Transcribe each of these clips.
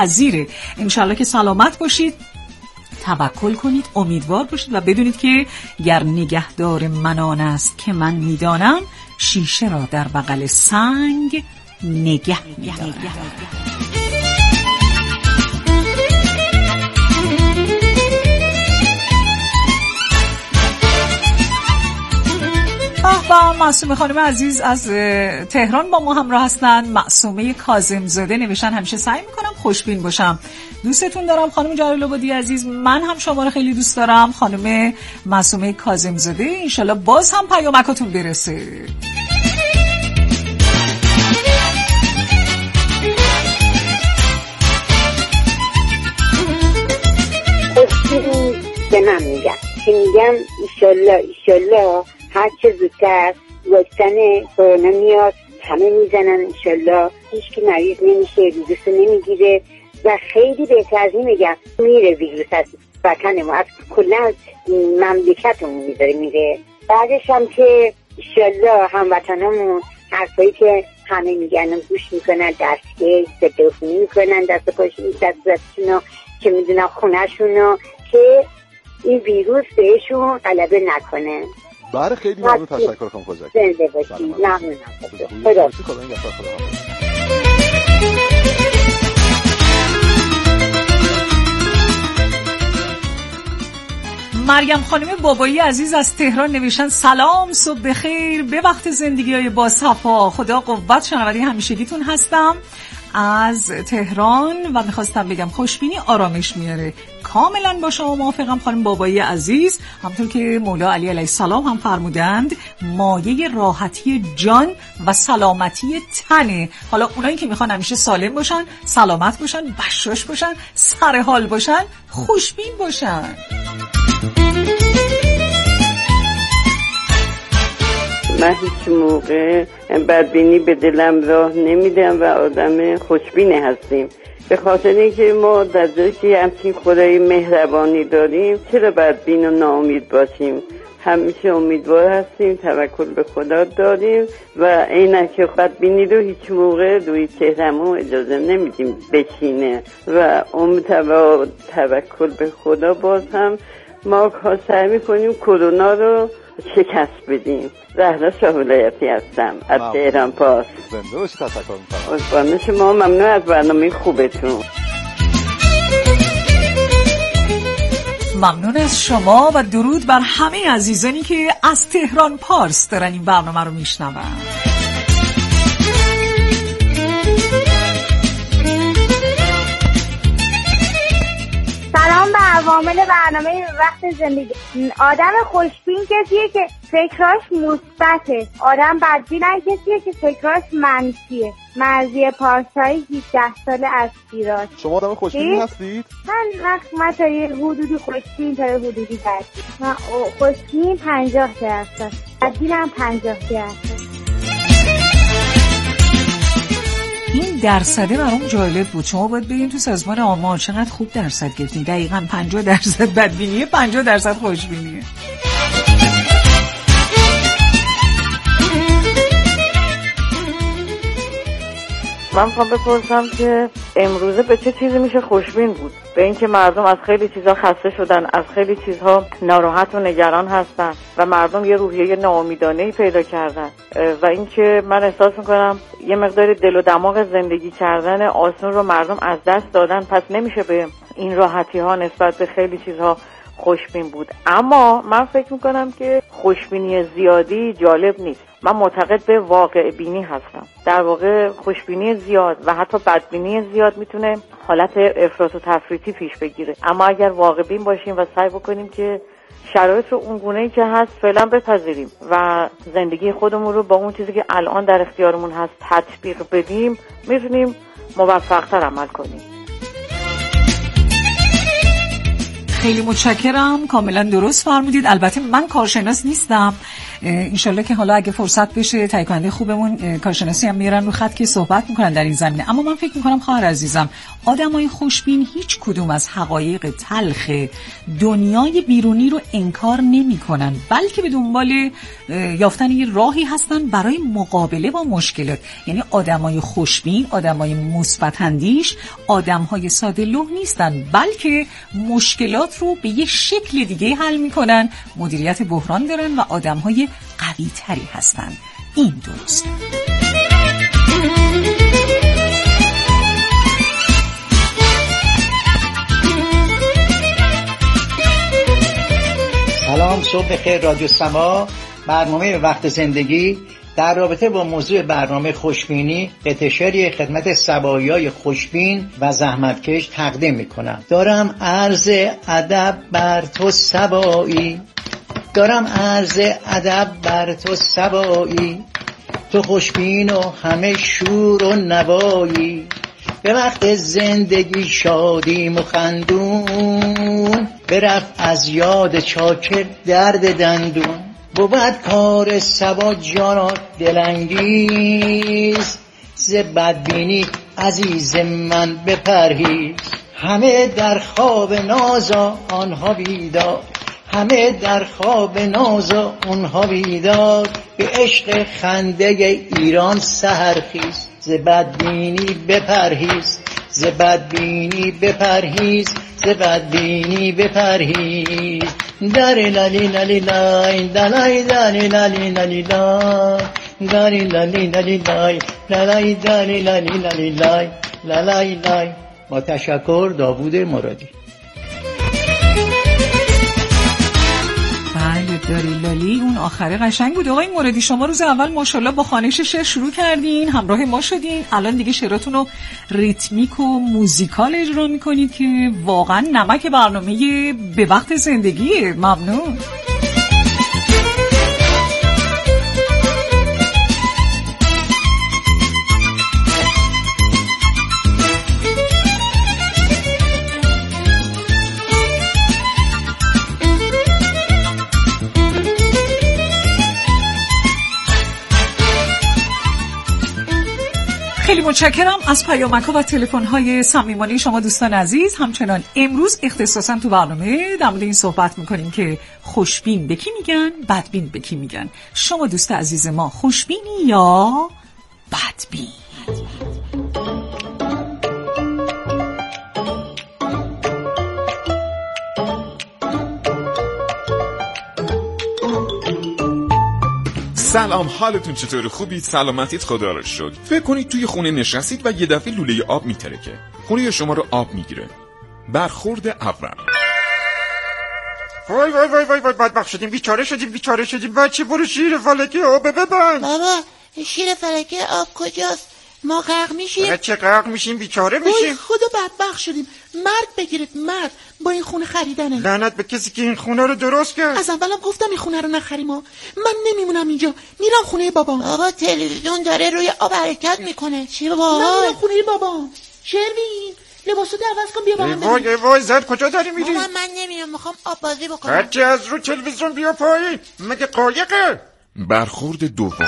پذیره. انشالله که سلامت باشید، توکل کنید، امیدوار باشید و بدونید که گر نگهدار من آن است که من میدانم، شیشه را در بغل سنگ نگه می‌دارم. معصومه خانم عزیز از تهران با ما همراه هستن. معصومه کاظم‌زاده نوشتن همیشه سعی میکنم خوشبین باشم. دوستتون دارم خانم جلال‌آبادی عزیز، من هم شما رو خیلی دوست دارم خانم معصومه کاظم‌زاده. انشالله باز هم پیامکاتون برسه. خوشبین به من میگم ایشالله هر چه زودتر واکسن کرونا میاد، همه میزنن انشالله، هیچ کی مریض نمیشه، ویروس نمیگیره و خیلی بهتر از این میگم میره ویروس از وطن ما، از کلا مملکتمون میره. بعدش هم که انشالله هموطنامون حرفایی که همه میگن گوش میکنن، دستگیر ضدعفونی میکنن، دست دستشونو که میدونن خونهشونو که این ویروس بهشون غلبه نکنه. بله خیلی ممنون، تشکر کنم خوزک. زنده باشی. ممنون. خدا مریم خانم بابایی عزیز از تهران نوشتن سلام، صبح بخیر، به وقت زندگی‌های با صفا، خدا قوت، شنونده همیشگیتون هستم از تهران و میخواستم بگم خوشبینی آرامش میاره. کاملا با شما موافقم خانم بابایی عزیز. همونطور که مولا علی علیه السلام هم فرمودند مایه راحتی جان و سلامتی تنه. حالا اونایی که میخوان همیشه سالم باشن، سلامت باشن، بشاش باشن، سر حال باشن، خوشبین باشن. من هیچ موقع بدبینی به دلم راه نمیدم و آدم خوشبینی هستیم، به خاطر اینکه ما در جایی که همچین خدای مهربانی داریم چرا بدبین و ناامید باشیم؟ همیشه امیدوار هستیم، توکل به خدا داریم و عینک بدبینی رو هیچ موقع روی چهرمون اجازه نمیدیم بشینه و توکل به خدا باز هم ما سعی میکنیم کرونا رو شکست بدیم. زهرا شاه ولایتی هستم از تهران پاس. زنده باشی، تشکر میکنم. شما ممنون از برنامه خوبتون. ممنون از شما و درود بر همه عزیزانی که از تهران پارس دارن این برنامه رو میشنون. سلام به عوامل برنامه وقت زندگی. آدم خوشبین کسیه که فکراش مثبته. آدم بدبین کسیه که فکراش منفیه. مرضیه پارسایی 17 ساله از شیراز. شما آدم خوشبینی هستید؟ من تا یه حدودی خوشبین، تا یه حدودی بدبین. من خوشبین 50%، بدبینم 50%. این درصده برام جالب بود. شما باید بگین تو سازمان آمار چقدر خوب درصد گرفتین. دقیقاً 50% بدبینیه، 50% خوشبینیه. من میخوام بپرسم که امروزه به چه چیزی میشه خوشبین بود؟ به اینکه مردم از خیلی چیزها خسته شدن، از خیلی چیزها ناراحت و نگران هستن و مردم یه روحیه ناامیدانه‌ای پیدا کردن و اینکه من احساس میکنم یه مقدار دل و دماغ زندگی کردن آسون رو مردم از دست دادن، پس نمیشه به این راحتی ها نسبت به خیلی چیزها خوشبین بود. اما من فکر میکنم که خوشبینی زیادی جالب نیست. من معتقد به واقع بینی هستم. در واقع خوشبینی زیاد و حتی بدبینی زیاد میتونه حالت افراط و تفریطی پیش بگیره، اما اگر واقع بین باشیم و سعی بکنیم که شرایط رو اون گونه‌ای که هست فعلا بپذیریم و زندگی خودمون رو با اون چیزی که الان در اختیارمون هست تطبیق بدیم، میتونیم موفق‌تر عمل کنیم. خیلی متشکرم، کاملا درست فرمودید. البته من کارشناس نیستم، انشالله که حالا اگه فرصت بشه تهیه کننده خوبمون کارشناسی هم میرن رو خط که صحبت میکنن در این زمینه. اما من فکر میکنم خواهر عزیزم آدمای خوشبین هیچ کدوم از حقایق تلخ دنیای بیرونی رو انکار نمیکنن، بلکه به دنبال یافتن یه راهی هستن برای مقابله با مشکلات. یعنی آدمای خوشبین، آدمای مثبت اندیش، آدمهای ساده لوح نیستن، بلکه مشکلات رو به یه شکل دیگه حل میکنن، مدیریت بحران دارن و آدمهای قوی تری هستن. این درست. سلام، صبح بخیر. رادیو سما برنامه وقت زندگی در رابطه با موضوع برنامه خوشبینی قطعه‌شعری خدمت سبایی‌های خوشبین و زحمتکش تقدیم میکنم. دارم عرض ادب بر تو سبایی، دارم عرض ادب بر تو سبایی، تو خوشبین و همه شور و نوایی، به وقت زندگی شادیم و خندون، برفت از یاد چاکر درد دندون، بود کار سبا جانا دلانگیز، ز بدبینی عزیز من بپرهیز، همه در خواب ناز آنها بیدار، همه در خواب ناز آنها بیدار، به عشق خنده ایران سحرخیز، ز بدبینی بپرهیز، ز بدبینی بپرهیز، ز بدبینی بپرهیز. داری لالی لالی لای دلای داری لالی لالی لای داری لالی لالی لای لالای داری لالی لالی لای لالای لای. با تشکر، داوود مرادی. بله، داری لالی اون آخره قشنگ بود. آقای مرادی شما روز اول ماشاءالله با خوانش شعر شروع کردین، همراه ما شدین، الان دیگه شعراتون رو ریتمیک و موزیکال اجرا میکنید که واقعا نمک برنامه به وقت زندگیه. ممنون. خیلی متشکرم از پیامک‌ها و تلفن‌های صمیمانه شما دوستان عزیز. همچنان امروز اختصاصا تو برنامه در مورد این صحبت می‌کنیم که خوشبین به کی میگن، بدبین به کی میگن. شما دوست عزیز ما خوشبینی یا بدبین؟ سلام، حالتون چطور؟ خوبید؟ سلامتیت خدا رو شکر. فکر کنید توی خونه نشستید و یه دفعه لوله آب میترکه، خونه شما رو آب میگیره. برخورد اول. وای وای وای وای وای، بدبخت شدیم، بیچاره شدیم. بچه برو شیر فلکی آب ببند. بابا شیر فلکی آب کجاست؟ ما غرق میشیم. چه غرق میشیم؟ بیچاره میشیم. خدا بدبخت شدیم. مرد بگیرید، مرد با این خونه خریدنه. لعنت به کسی که این خونه رو درست کرد. از اولم گفتم این خونه رو نخریم. من نمیمونم اینجا، میرم خونه بابام. بابا تلویزیون داره روی آب حرکت میکنه. چی بابا؟ من میرم خونه بابام. شروین لباسو عوض کن بیا با هم. وای زد کجا داری میری؟ من نمیرم، میخوام آب بازی بکنم. هرچی از رو تلویزیون بیا پایین، مگه قایقه؟ برخورد دوم.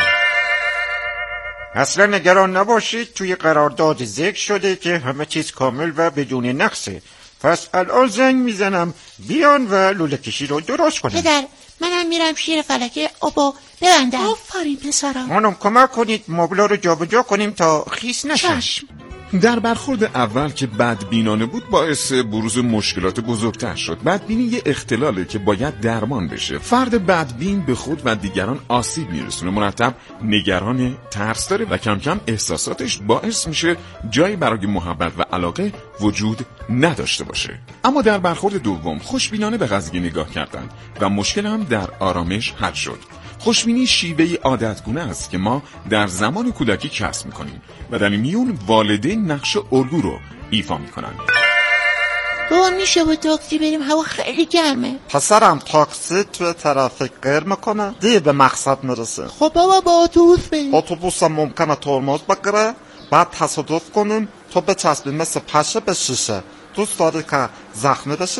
اصلا نگران نباشید، توی قرارداد ذکر شده که همه چیز کامل و بدون نقصه. پس الان زنگ میزنم بیان و لوله کشی رو درست کنم. پدر منم میرم شیر فلکه آبا ببندم. آفرین پسرم. خانم کمک کنید مبلا رو جابجا کنیم تا خیس نشه. چشم. در برخورد اول که بدبینانه بود باعث بروز مشکلات بزرگتر شد. بدبینی یه اختلاله که باید درمان بشه. فرد بدبین به خود و دیگران آسیب میرسونه، مرتب نگران، ترس داره و کم کم احساساتش باعث میشه جایی برای محبت و علاقه وجود نداشته باشه. اما در برخورد دوم خوشبینانه به قضیه نگاه کردن و مشکل هم در آرامش حل شد. خوشبینی شیوهی عادتگونه است که ما در زمان کودکی کسب میکنیم و در این میون والدین نقش الگو رو ایفا میکنن. بابا میشه با تاکسی بریم؟ هوا خیلی گرمه. پسرم تاکسی توی ترافیک غیر میکنه، دیر به مقصد میرسه. خب بابا با اتوبوس بریم. اتوبوس هم ممکنه ترمز بگیره، بعد تصادف کنیم تو بچسبی مثل پشه به شیشه. دوست داری که زخمی بشی؟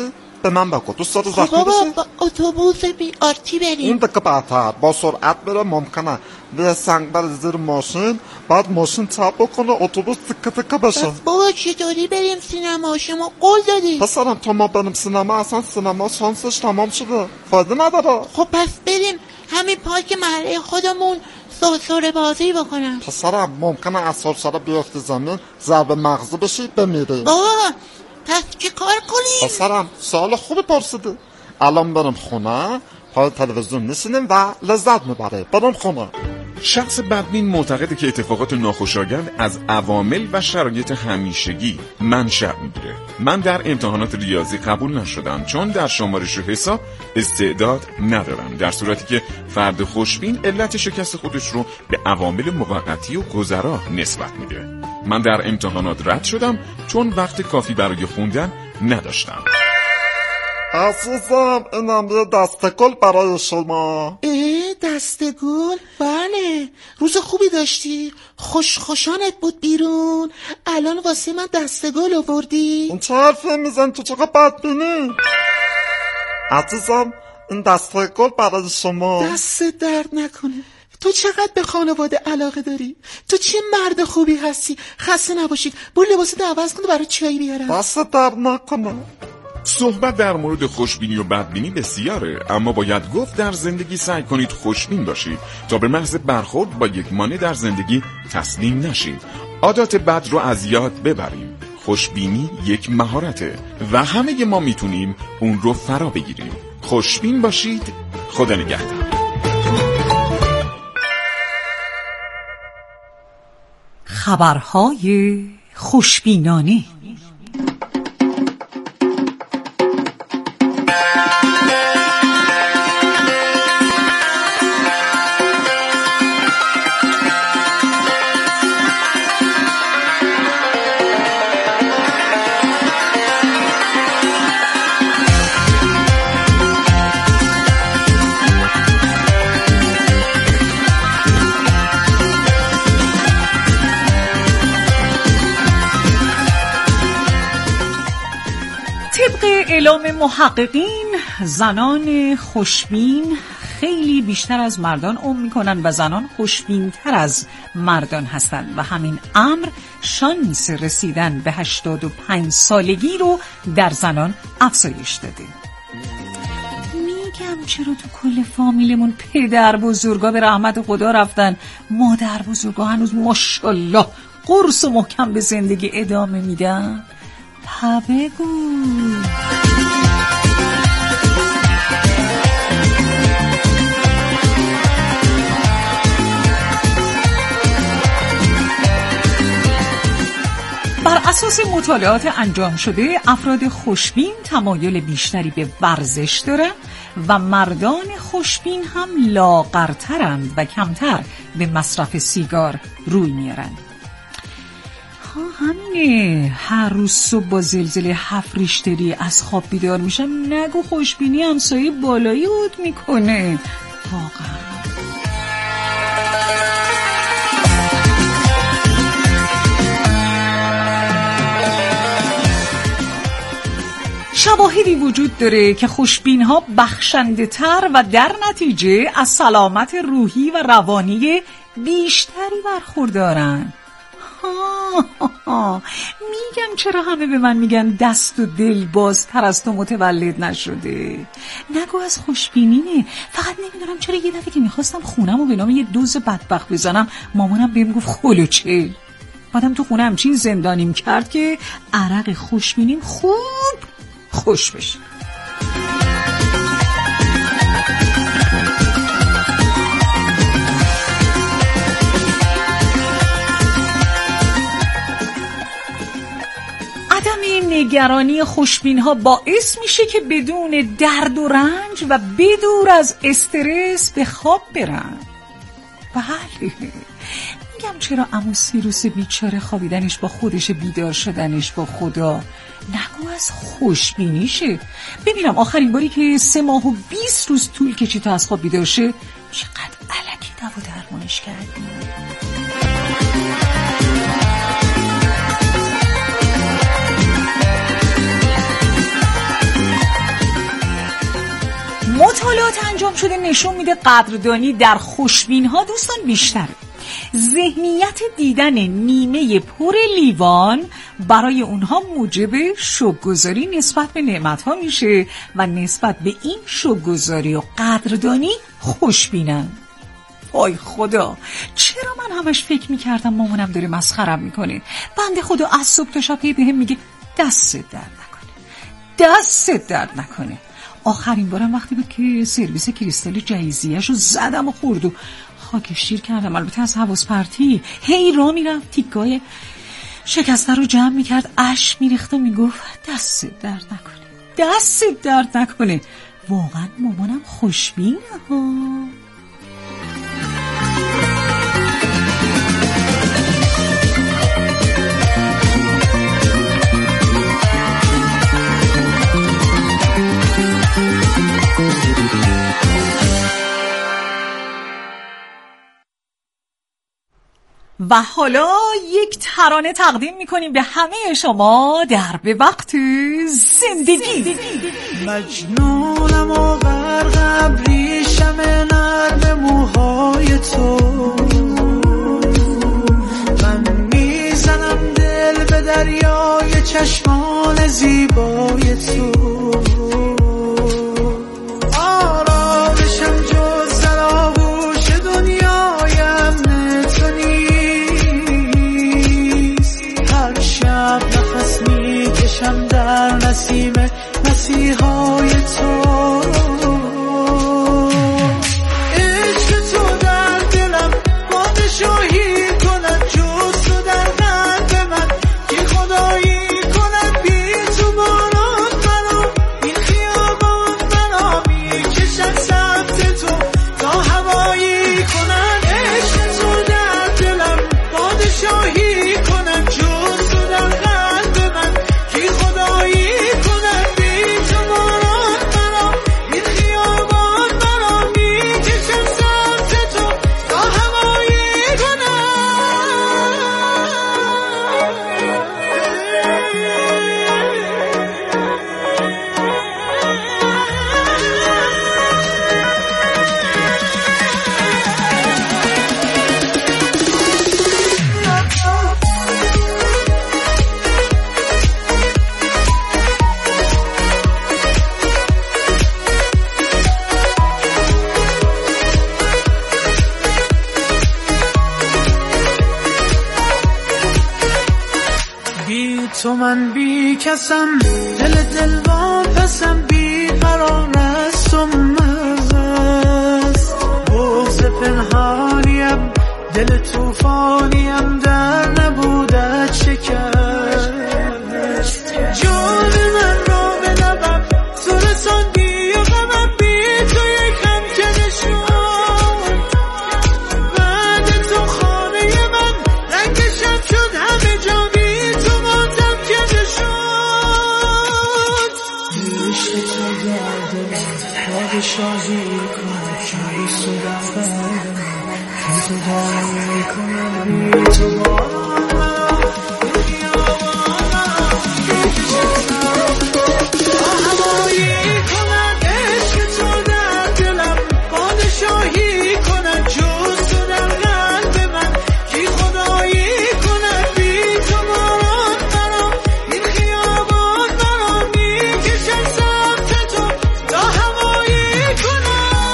به من بگو دوست داری زخمی بشی؟ با اتوبوس BRT بریم. این دقیقه برتر با سرعت بره، ممکنه به سنگ بر زیر ماشین، بعد ماشین چپ بکنه اتوبوس تکه تکه بشه. بابا چطوری بریم سینما؟ شما قول دادی. پسرم تا ما بریم سینما اصلا سینما شانسش تمام شده، فایده نداره. خب پس بریم همین پارک محله خودمون سرسره بازی بکنم. پسرم ممکنه از سرسره بیفتی زمین، ضرب مغزی بشی بمیری. بابا پس چه کار کنیم؟ پسرم سوال خوبی پرسیدی. الان بریم خونه، پای تلویزیون نشینیم و لذت میبره. بریم خونه. شخص بدبین معتقده که اتفاقات ناخوشایند از عوامل و شرایط همیشگی منشأ میگیره. من در امتحانات ریاضی قبول نشدم چون در شمارش و حساب استعداد ندارم، در صورتی که فرد خوشبین علت شکست خودش رو به عوامل موقتی و گذرا نسبت میده. من در امتحانات رد شدم چون وقت کافی برای خوندن نداشتم. عزیزم اینم یه دستگل برای شما. دستگل؟ بله. روز خوبی داشتی؟ خوشانت بود بیرون؟ الان واسه من دستگل آوردی؟ این چه حرفی میزن؟ تو چقدر بدبینی؟ عزیزم این دستگل برای شما. دست درد نکنه. تو چقدر به خانواده علاقه داری؟ تو چه مرد خوبی هستی؟ خسته نباشید. برو لباست عوض کن و برای چای بیارم. دست درد نکنه. صحبت در مورد خوشبینی و بدبینی بسیاره، اما باید گفت در زندگی سعی کنید خوشبین باشید تا به محض برخورد با یک مانع در زندگی تسلیم نشید. عادات بد رو از یاد ببریم. خوشبینی یک مهارته و همه ما میتونیم اون رو فرا بگیریم. خوشبین باشید. خدا نگهدار. خبرهای خوشبینانه. اعلام محققین، زنان خوشبین خیلی بیشتر از مردان عمر میکنن و زنان خوشبینتر از مردان هستند و همین امر شانس رسیدن به 85 سالگی رو در زنان افزایش داده. میگم چرا تو کل فامیلمون پدر بزرگا به رحمت خدا رفتن، مادر بزرگا هنوز ماشاءالله قرص و محکم به زندگی ادامه میدن؟ بگو. بر اساس مطالعات انجام شده، افراد خوشبین تمایل بیشتری به ورزش دارند و مردان خوشبین هم لاغرترند و کمتر به مصرف سیگار روی میارند. همینه، هر روز صبح با زلزله 7 ریشتری از خواب بیدار میشم، نگو خوشبینی همسایه بالایی عود میکنه. واقعا شواهدی وجود داره که خوشبین ها بخشنده تر و در نتیجه از سلامت روحی و روانی بیشتری برخوردارن. میگم چرا همه به من میگن دست و دل بازتر از تو متولد نشده؟ نگو از خوشبینیه. فقط نمیدونم چرا یه دفعه که میخواستم خونم و به نام یه دوز بدبخت بزنم، مامانم بهم گفت خلوچه. بعدم تو خونه همچین زندانیم کرد که عرق خوشبینیم خوب خوش بشه. نگرانی خوشبین ها باعث میشه که بدون درد و رنج و بدور از استرس به خواب برن. بله، میگم چرا عمو سیروس بیچاره خوابیدنش با خودش، بیدار شدنش با خدا. نگو از خوشبینیشه. ببینم آخرین باری که 3 ماه و 20 روز طول کشید تا از خواب بیدار شه، چقدر الکی دوا درمونش کردی. تحقیقات انجام شده نشون میده قدردانی در خوشبین‌ها دوستان بیشتره. ذهنیت دیدن نیمه پر لیوان برای اونها موجب شکرگزاری نسبت به نعمت‌ها میشه و نسبت به این شکرگزاری و قدردانی خوشبینن. وای خدا، چرا من همش فکر میکردم مامانم داره مسخرم میکنه. بنده خدا از صبح تا شب بهم میگه دست درد نکنه. آخرین بارم وقتی بود که سرویس کریستال جهیزیه‌شو زدم و خورد و خاک شیر کردم، البته از حواس پرتی. هی را میرفت تیکای شکسته رو جمع میکرد، اشک میریخت و میگفت دست درد نکنه. واقعا مامانم خوشبینه ها. و حالا یک ترانه تقدیم میکنیم به همه شما در به وقت زندگی. مجنونم و غرقم ریشم نرم موهای تو، من میزنم دل به دریای چشمان زیبای تو. آرامشم جز زلاغوش دنیای امن تو نیست. هر شب نفس میکشم در نسیم مسیحای تو. عشق تو در دلم پادشاهی کند، جز تو در قلب من که خدایی کند. بی تو باران مرا این خیابان مرا میکشد سمت تو تا هوایی کند. عشق تو در دلم پادشاهی کند، جز تو در قلب من که خدایی کند. بی تو باران مرا این خیابان مرا میکشد سمت تو تا هوایی کند. بی تو من بی کسم، دل واپسم، بی قرار است و مست. بغض پنهانیم، دل توفانیم، در نبودت شکست. جان من را به لبم تو رساندی و غمم، بی تو یک همکنه شد. بعد تو خانه من رنگ شب شد، همه جا بی تو ماتم کنه شد. عشق تو در دلم پادشاهی کند، چون تو در قلبم که تو هوایی کند. بی تو باران مرا این خیابان مرا میکشد سمت تو تا هوایی کند. عشق تو در دلم پادشاهی کند، جز تو در قلب من که خدایی کند. بی تو باران مرا این خیابان مرا میکشد سمت تو تا هوایی کند.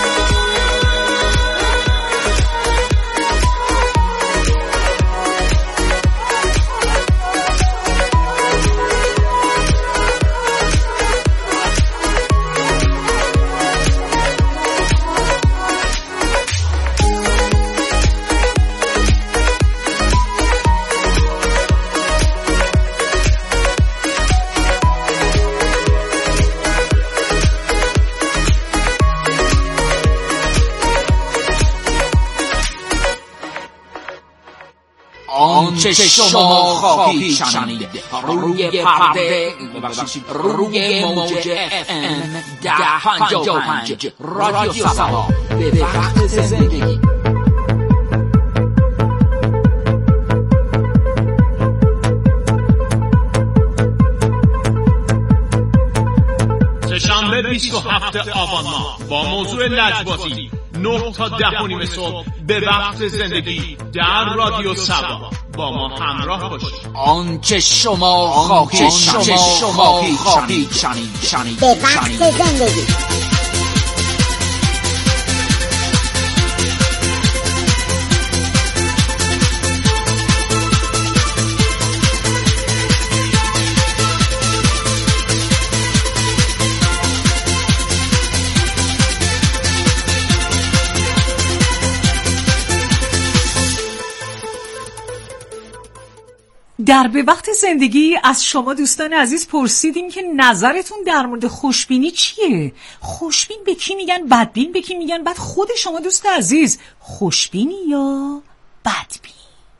آنچه شما خواهید شنید روی پرده، روی موج FM 1055 رادیو سبا به وقت زندگی. چشم به 27 آبان ماه با موضوع لجبازی 9 تا 10:30 صبح به وقت زندگی در رادیو سبا با ما همراه باشید. آنچه شما خواهید شنید به وقت زندگی. در به وقت زندگی از شما دوستان عزیز پرسیدیم که نظرتون در مورد خوشبینی چیه؟ خوشبین به کی میگن؟ بدبین به کی میگن؟ بعد خود شما دوست عزیز خوشبینی یا بدبین؟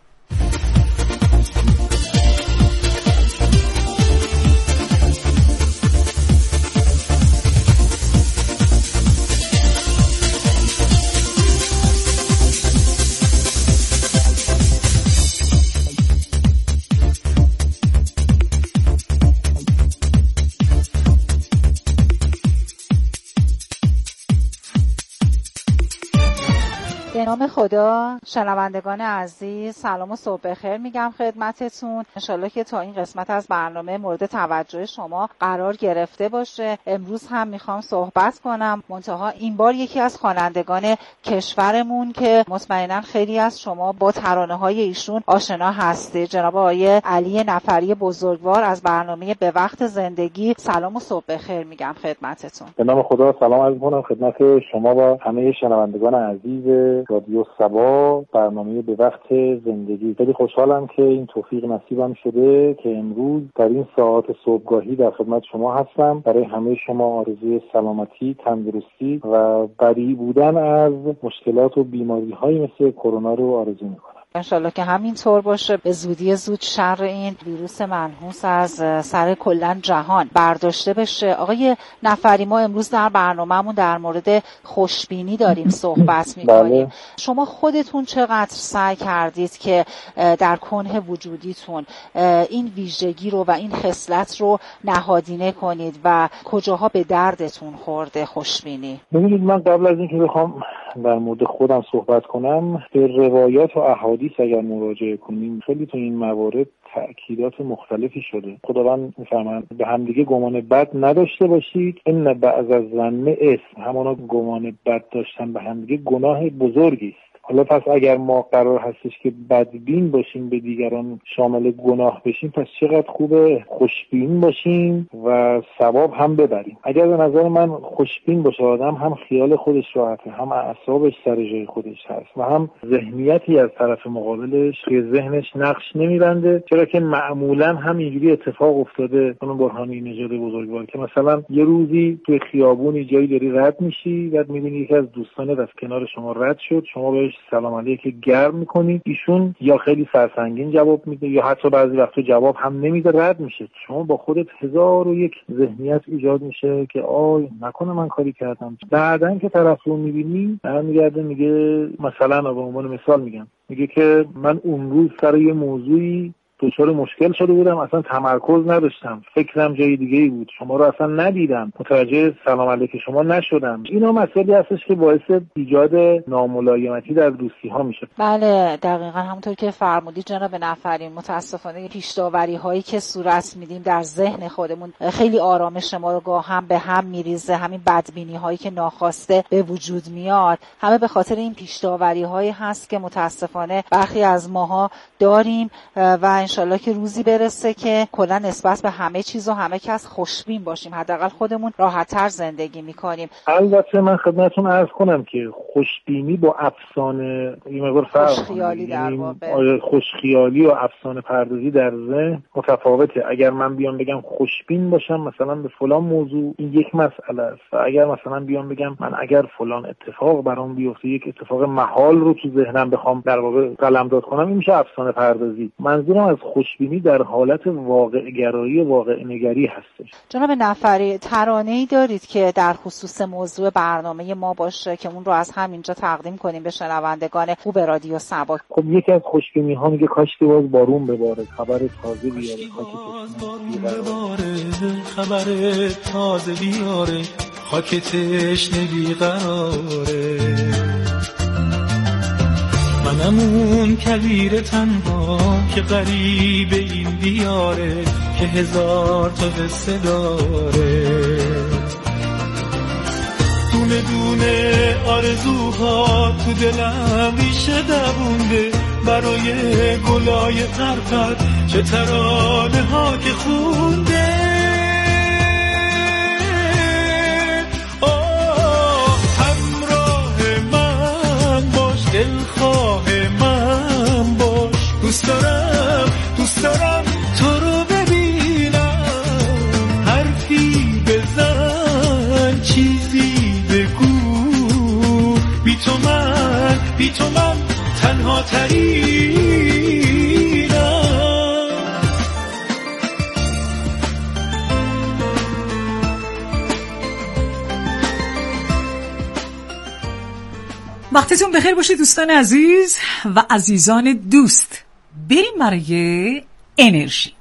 به نام خدا، شنوندگان عزیز سلام و صبح بخیر میگم خدمتتون. انشالله که تا این قسمت از برنامه مورد توجه شما قرار گرفته باشه. امروز هم میخوام صحبت کنم، منتها این بار یکی از خوانندگان کشورمون که مطمئنا خیلی از شما با ترانه‌های ایشون آشنا هستید، جناب آقای علی نفری بزرگوار از برنامه به وقت زندگی. سلام و صبح بخیر میگم خدمتتون. به نام خدا سلام عرض می‌کنم خدمت شما و همه شنوندگان عزیز رادیو سبا برنامه به وقت زندگی. خیلی خوشحالم که این توفیق نصیبم شده که امروز در این ساعات صبحگاهی در خدمت شما هستم. برای همه شما آرزوی سلامتی، تندرستی و بری بودن از مشکلات و بیماری‌های مثل کرونا رو آرزو می‌کنم. انشالله که همینطور باشه، به زودی زود شر این ویروس منحوس از سر کلن جهان برداشته بشه. آقای نفری، ما امروز در برنامه‌مون در مورد خوشبینی داریم صحبت می‌کنیم. شما خودتون چقدر سعی کردید که در کنه وجودیتون این ویژگی رو و این خصلت رو نهادینه کنید و کجاها به دردتون خورده خوشبینی؟ ببینید، من قبل از اینکه بخوام در مورد خودم صحبت کنم، به روایات و احادیث اگر مراجعه کنیم خیلی تو این موارد تأکیدات مختلفی شده. خداوند می‌فرماید به همدیگه گمان بد نداشته باشید، ان بعض الظن اثم، همانا گمان بد داشتن به همدیگه گناه بزرگی است. حالا پس اگر ما قرار هستش که بدبین باشیم، به دیگران شامل گناه بشیم، پس چقدر خوبه خوشبین باشیم و ثواب هم ببریم. اگر به نظر من خوشبین باشه آدم، هم خیال خودش راحته، هم اعصابش سر جای خودش هست و هم ذهنیتی از طرف مقابلش که ذهنش نقش نمیبنده، چرا که معمولا هم اینجوری اتفاق افتاده. اون برهانی نژاد بزرگوار که مثلا یه روزی توی خیابونی جایی داری رد میشی، بعد میبینی یکی از دوستانت از کنار شما رد شد، شما بهش سلام علیکم گرم میکنی، ایشون یا خیلی سرسنگین جواب میده یا حتی بعضی وقتا جواب هم نمیده، رد میشه. شما با خودت 1001 ذهنیت ایجاد میشه که آی نکنه من کاری کردم. بعدن که طرف رو میبینی برمیگرده میگه، مثلا به عنوان مثال میگم، میگه که من اون روز سر یه موضوعی دچار مشکل شده بودم، اصلا تمرکز نداشتم، فکرم جای دیگه ای بود، شما رو اصلا ندیدم، متوجه سلام علیکم شما نشدم. اینا مسائلی هستش که باعث ایجاد ناملایمتی در دوستی ها میشه. بله دقیقاً همونطور که فرمودید جناب نفری، متاسفانه پیش داوری هایی که صورت میدیم در ذهن خودمون خیلی آرامش ما رو گاه هم به هم میریزه. همین بدبینی هایی که ناخواسته به وجود میاد همه به خاطر این پیش داوری هایی هست که متاسفانه برخی از ماها داریم و انشالله که روزی برسه که کلا نسبت به همه چیز و همه کس خوشبین باشیم، حداقل خودمون راحت‌تر زندگی می‌کنیم. البته من خدمتتون عرض کنم که خوشبینی با افسانه یه مقدار فرق داره. خوشخیالی در واقع، خوشخیالی و افسانه پردازی در ذهن متفاوته. اگر من بیام بگم خوشبین باشم مثلا به فلان موضوع، این یک مسئله است. و اگر مثلا بیام بگم من اگر فلان اتفاق برام بیفته، یک اتفاق محال رو تو ذهنم بخوام در واقع قلمداد کنم، این میشه افسانه پردازی. منظورم از خوشبینی در حالت واقع گرایی، واقع نگری هستش. جناب نفری، ترانه‌ای دارید که در خصوص موضوع برنامه ما باشه که اون رو از همینجا تقدیم کنیم به شنوندگان خوب رادیو سبا؟ خب یکی از خوشبینی ها میگه کاش که باز بارون بباره، خبر تازه بیاره، خبر تازه بیاره، خاک تشنه بیقراره. منم اون کبیر تنها که غریب این دیاره، که هزار تا قصه داره. دونه دونه آرزوها تو دلم ریشه دوونده، برای گلای قرقر چه ترانه ها که خونده. همراه من باش، دلخواه من باش، دوست دارم تو رو ببینم. حرفی بزن، چیزی بگو، بی تو من تنها ترینم. وقتتون بخیر باشه دوستان عزیز و عزیزان دوست. بریم برای انرژی.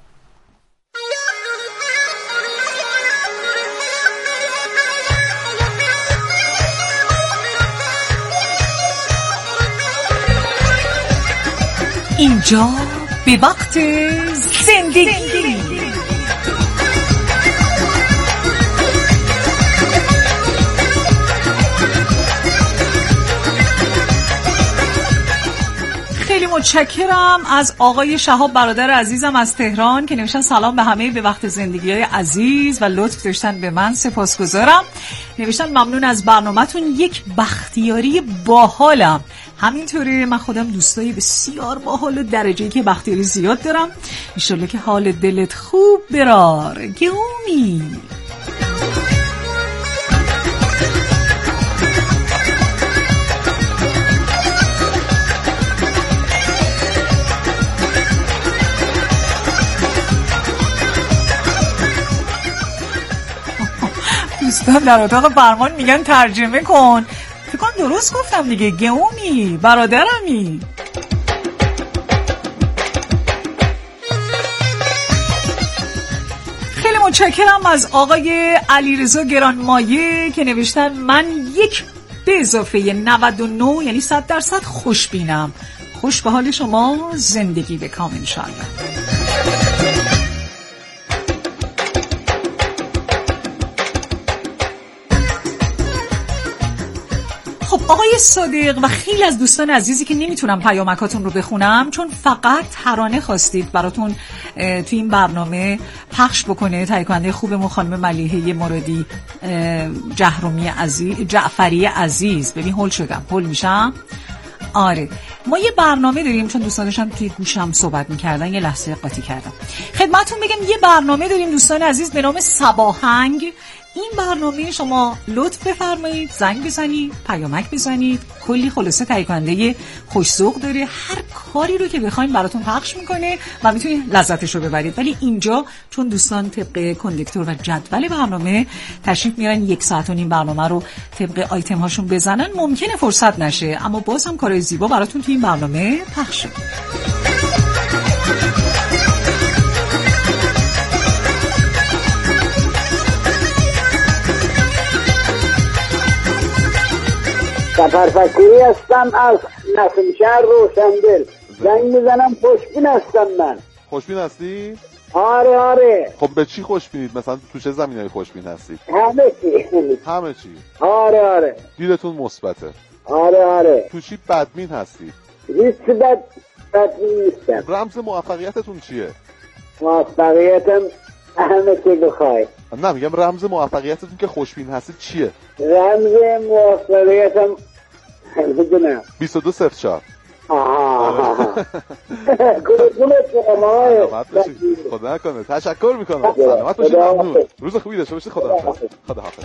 اینجا به وقت زندگی. خیلی متشکرم از آقای شهاب برادر عزیزم از تهران که نوشتن سلام به همه به وقت زندگی‌های عزیز و لطف داشتن به من، سپاسگزارم. نوشتن ممنون از برنامه‌تون، یک بختیاری باحالم. همینطوره، من خودم دوستای بسیار باحال و درجه‌ای که بختیاری زیاد دارم. انشالله که حال دلت خوب برار گومی. دوستان در اتاق فرمان میگن ترجمه کن. فکر کنم درست گفتم دیگه، گومی برادرمی. خیلی متشکرم از آقای علیرضا گرانمایه که نوشتن من یک به اضافه 99 یعنی 100% خوشبینم. خوش به حال شما، زندگی بکام انشالله. خب آقای صادق و خیلی از دوستان عزیزی که نمیتونم پیامکاتون رو بخونم چون فقط ترانه خواستید براتون توی این برنامه پخش بکنه تهیه کننده خوبمون خانم ملیحه مرادی جعفری عزیز. ببین هول شدم، هول میشم. آره ما یه برنامه داریم، چون دوستان داشتن توی گوشم صحبت میکردن یه لحظه قاطی کردم. خدمتتون بگم یه برنامه داریم دوستان عزیز به نام سباهنگ. این برنامه شما لطف بفرمایید زنگ بزنید، پیامک بزنید، کلی خلاصه تهیه کننده خوش‌ذوق داره، هر کاری رو که بخواید براتون پخش میکنه و میتونید لذتش رو ببرید. ولی اینجا چون دوستان طبق کندکتور و جدول برنامه تشریف میارن 1 ساعت و نیم برنامه رو طبق آیتم هاشون بزنن، ممکنه فرصت نشه، اما باز هم کارهای زیبا براتون توی این برنامه پخش شد. سفرفکری هستم از نسیمشهر روشندل. زنگ میزنم، خوشبین هستم من. خوشبین هستی؟ آره. خب به چی خوشبینید؟ مثلا تو چه زمینه‌ای خوشبین هستید؟ همه چی. آره. دیدتون مثبته؟ آره. تو چی بدبین هستید؟ هیچ بدبین نیستم. رمز موفقیتتون چیه؟ موفقیتم همه چی بخوای. نه میگم رمز موفقیتتون که خوشبین هستید چیه؟ رمز موفقیتم نمیدونم. 2204. خدا نکنه. تشکر میکنم. سلامت باشید، ممنون. روز خوبی داشته باشید. خدا حافظ.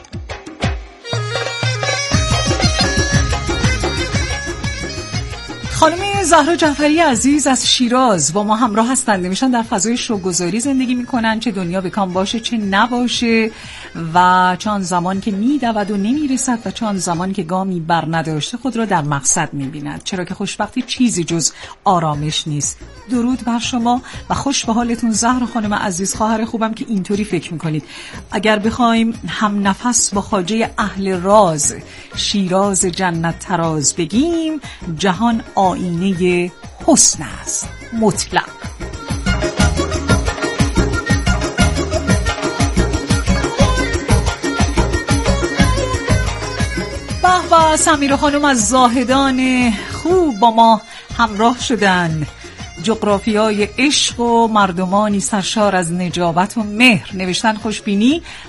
خانم زهرا جعفری عزیز از شیراز با ما همراه هستند. نمیشن در فضای شوگذاری زندگی میکنن، چه دنیا بکام باشه چه نباشه، و چه آن زمان که میدود و نمیرسد و چه آن زمان که گامی بر نداشته خود را در مقصد میبیند، چرا که خوشبختی چیزی جز آرامش نیست. درود بر شما و خوش به حالتون زهرا خانم عزیز، خواهر خوبم که اینطوری فکر میکنید. اگر بخوایم هم نفس با خواجه اهل راز شیراز جنت تراز بگیم، جهان آینه حسن است مطلق. و سمیرا خانم از زاهدان خوب با ما همراه شدن. جغرافیای عشق و مردمانی سرشار از نجابت و مهر، نوشتن خوشبینی